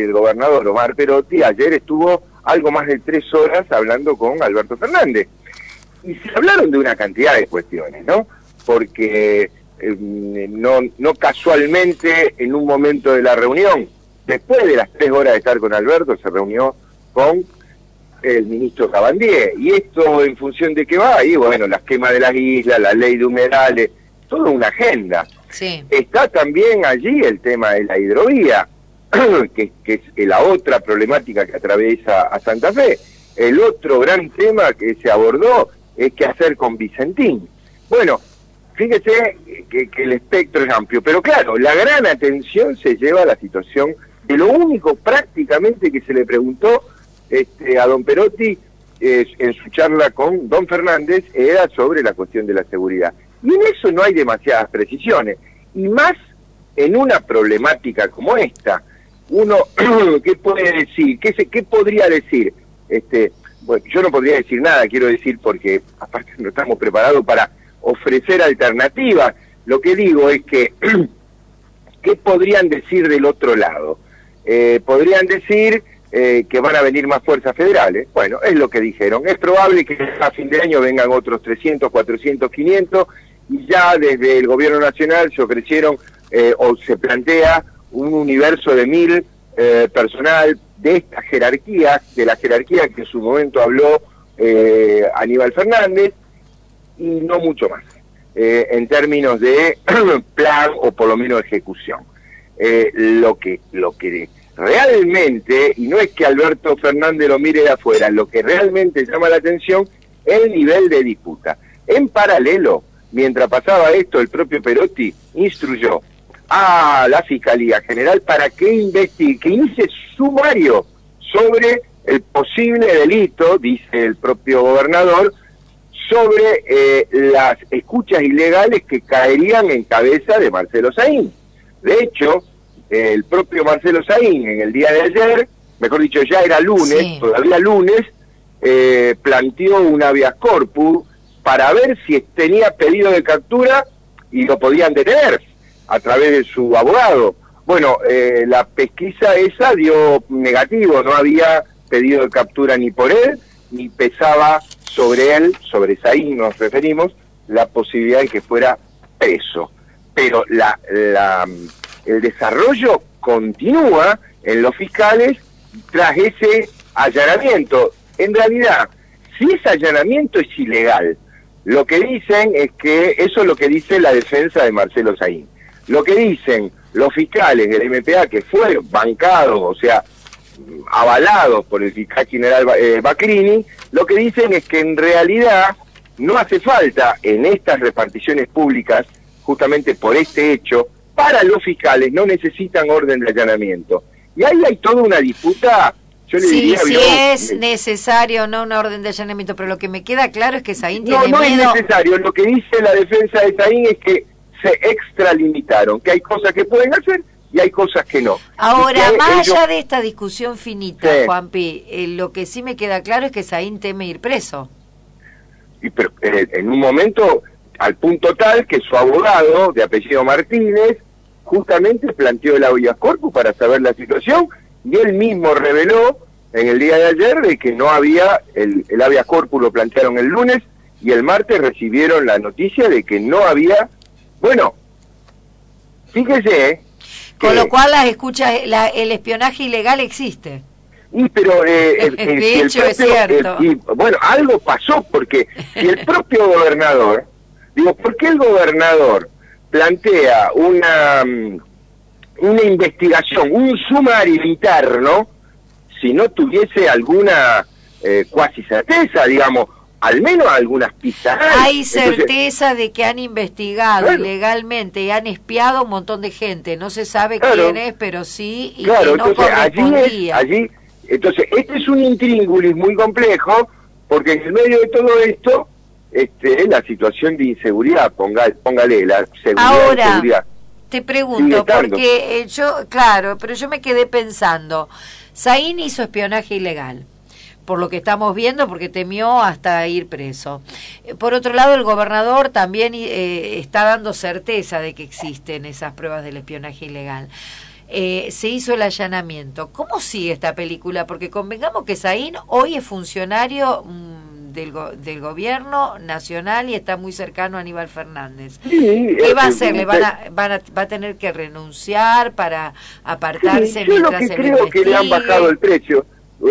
el gobernador Omar Perotti ayer estuvo algo más de 3 horas hablando con Alberto Fernández. Y se hablaron de una cantidad de cuestiones, ¿no? Porque no casualmente en un momento de la reunión, después de las 3 horas de estar con Alberto, se reunió con el ministro Cabandier. ¿Y esto en función de qué va? Y bueno, las quemas de las islas, la ley de humedales, toda una agenda. Sí. Está también allí el tema de la hidrovía, que es la otra problemática que atraviesa a Santa Fe. El otro gran tema que se abordó es qué hacer con Vicentín. Bueno, fíjese que el espectro es amplio, pero claro, la gran atención se lleva a la situación de lo único prácticamente que se le preguntó a don Perotti en su charla con don Fernández era sobre la cuestión de la seguridad. Y en eso no hay demasiadas precisiones, y más en una problemática como esta. Uno, ¿qué puede decir? ¿Qué podría decir? Bueno, yo no podría decir nada, quiero decir, porque aparte no estamos preparados para ofrecer alternativas. Lo que digo es que, ¿qué podrían decir del otro lado? Podrían decir que van a venir más fuerzas federales. Bueno, es lo que dijeron. Es probable que a fin de año vengan otros 300, 400, 500, y ya desde el gobierno nacional se ofrecieron o se plantea un universo de 1000 personal de esta jerarquía, de la jerarquía que en su momento habló Aníbal Fernández, y no mucho más, en términos de plan o por lo menos ejecución. Lo que realmente, y no es que Alberto Fernández lo mire de afuera, lo que realmente llama la atención es el nivel de disputa. En paralelo, mientras pasaba esto, el propio Perotti instruyó a la Fiscalía General para que investigue, que inicie sumario sobre el posible delito, dice el propio gobernador, sobre las escuchas ilegales que caerían en cabeza de Marcelo Saín. De hecho, el propio Marcelo Saín en el día de ayer, mejor dicho, ya era lunes, sí, todavía lunes, planteó un habeas corpus para ver si tenía pedido de captura y lo podían detener a través de su abogado. Bueno, la pesquisa esa dio negativo, no había pedido de captura ni por él, ni pesaba sobre él, sobre Saín nos referimos, la posibilidad de que fuera preso. Pero el desarrollo continúa en los fiscales tras ese allanamiento. En realidad, si ese allanamiento es ilegal, lo que dicen es que, eso es lo que dice la defensa de Marcelo Saín. Lo que dicen los fiscales del MPA, que fue bancado, o sea, avalados por el fiscal general Bacrini, lo que dicen es que en realidad no hace falta en estas reparticiones públicas, justamente por este hecho, para los fiscales no necesitan orden de allanamiento. Y ahí hay toda una disputa, yo le diría... Sí, es necesario, no una orden de allanamiento, pero lo que me queda claro es que Saín tiene miedo... No es necesario, lo que dice la defensa de Saín es que se extralimitaron, que hay cosas que pueden hacer y hay cosas que no. Ahora, más allá de esta discusión finita, sí, Juanpi, lo que sí me queda claro es que Saín teme ir preso. Pero en un momento, al punto tal que su abogado, de apellido Martínez, justamente planteó el habeas corpus para saber la situación, y él mismo reveló en el día de ayer de que no había, el habeas corpus lo plantearon el lunes, y el martes recibieron la noticia de que no había, bueno, fíjese, con lo cual las escuchas, el espionaje ilegal existe. Y pero de hecho es cierto. Bueno, algo pasó, porque si el propio gobernador, digo, ¿por qué el gobernador plantea una investigación, un sumario interno, si no tuviese alguna cuasi certeza, digamos, al menos algunas pistas? Hay certeza de que han investigado ilegalmente y han espiado a un montón de gente. No se sabe quién es, pero sí, y que no correspondía. Entonces, este es un intríngulis muy complejo, porque en el medio de todo esto, la situación de inseguridad, póngale la seguridad. Ahora, inseguridad, te pregunto, porque pero yo me quedé pensando, Saín hizo espionaje ilegal, por lo que estamos viendo, porque temió hasta ir preso. Por otro lado, el gobernador también está dando certeza de que existen esas pruebas del espionaje ilegal. se hizo el allanamiento. ¿Cómo sigue esta película? Porque convengamos que Saín hoy es funcionario del gobierno nacional y está muy cercano a Aníbal Fernández. Sí, ¿Qué va a hacer? ¿Va a tener que renunciar para apartarse sí, yo mientras lo que se creo lo que le han bajado el precio.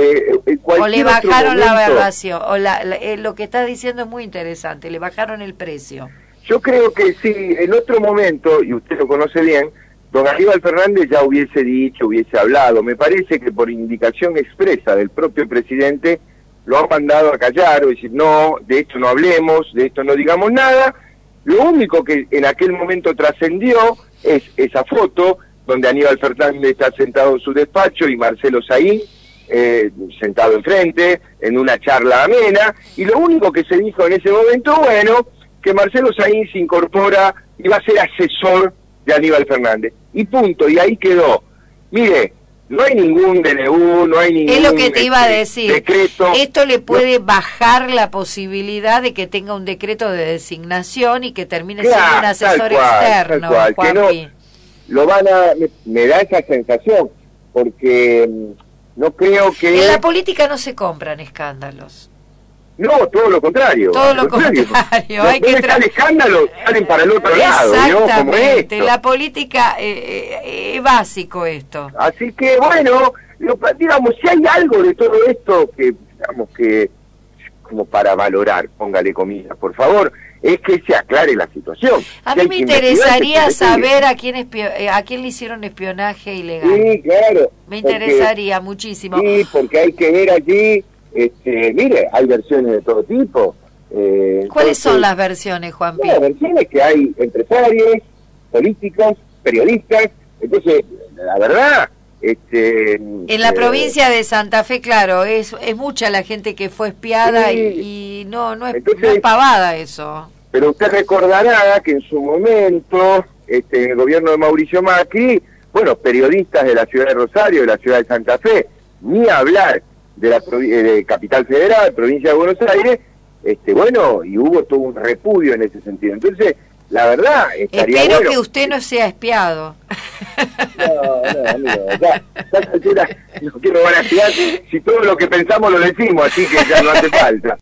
O le bajaron la evaluación, o lo que está diciendo es muy interesante, le bajaron el precio. Yo creo que sí, en otro momento, y usted lo conoce bien, don Aníbal Fernández ya hubiese dicho, hubiese hablado. Me parece que por indicación expresa del propio presidente lo han mandado a callar o decir, no, de esto no hablemos, de esto no digamos nada. Lo único que en aquel momento trascendió es esa foto donde Aníbal Fernández está sentado en su despacho y Marcelo Saín sentado enfrente, en una charla amena, y lo único que se dijo en ese momento, bueno, que Marcelo Saín se incorpora y va a ser asesor de Aníbal Fernández. Y punto, y ahí quedó. Mire, no hay ningún DNU, no hay ningún es lo que te iba a decir. Decreto. Esto le puede bajar la posibilidad de que tenga un decreto de designación y que termine siendo un asesor externo, Juanpi. Lo van a... Me da esa sensación, porque no creo que... En la política no se compran escándalos. No, todo lo contrario. Todo lo contrario. Hay que escándalos salen para el otro lado, ¿no? Como esto. La política es básico esto. Así que, bueno, digamos, si hay algo de todo esto que, digamos, que como para valorar, póngale comillas, por favor, es que se aclare la situación. A mí me interesaría saber a quién le hicieron espionaje ilegal. Sí, claro. Me interesaría muchísimo. Sí, porque hay que ver allí, mire, hay versiones de todo tipo. ¿Cuáles son las versiones, Juanpi? Las versiones que hay empresarios, políticos, periodistas. Entonces, la verdad... en la provincia de Santa Fe, claro, es mucha la gente que fue espiada, sí, y no es pavada eso. Pero usted recordará que en su momento, en el gobierno de Mauricio Macri, bueno, periodistas de la ciudad de Rosario, de la ciudad de Santa Fe, ni hablar de la de Capital Federal, provincia de Buenos Aires, bueno, y hubo todo un repudio en ese sentido. Entonces, la verdad, estaría Espero bueno que usted no sea espiado. No, amigo, ya a esta altura no quiero van a espiar si todo lo que pensamos lo decimos, así que ya no hace falta.